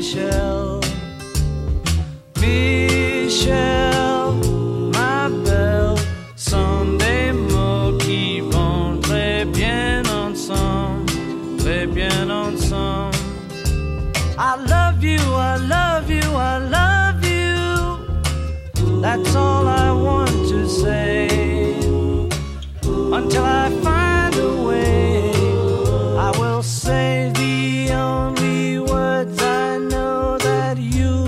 Michel, Michel, ma belle, sont des mots qui vont très bien ensemble, très bien ensemble. I love you, I love you, I love you. That's all I want to say. Until I find a way, I will say the only words I know that you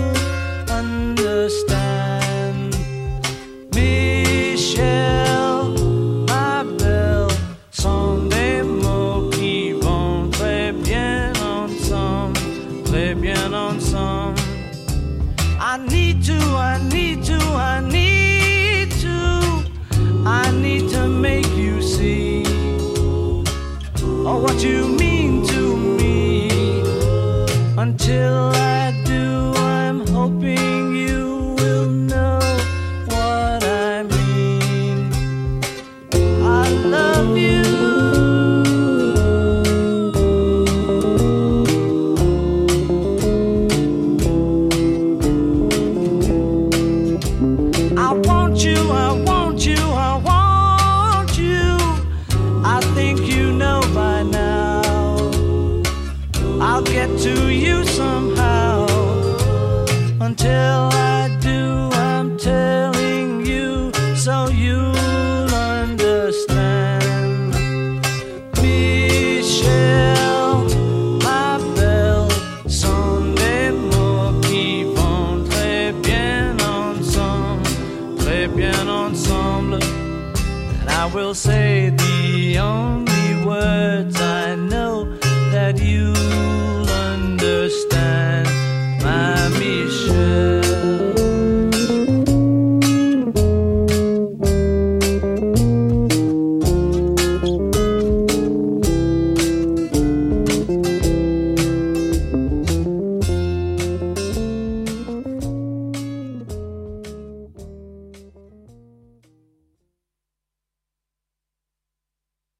understand. Michel, ma belle, sont des mots qui vont très bien ensemble, très bien ensemble. I need to, I need to, I need to, I need to make you see oh, what you mean to me. Until I do, I'm hoping you will know what I mean. I love you. I want you, I want you, I want you. I think you know by now. I'll get to you somehow. Until I do, I'm telling you so you'll understand. Michel, ma belle, sont des mots qui vont très bien ensemble, très bien ensemble. And I will say the only words I know that you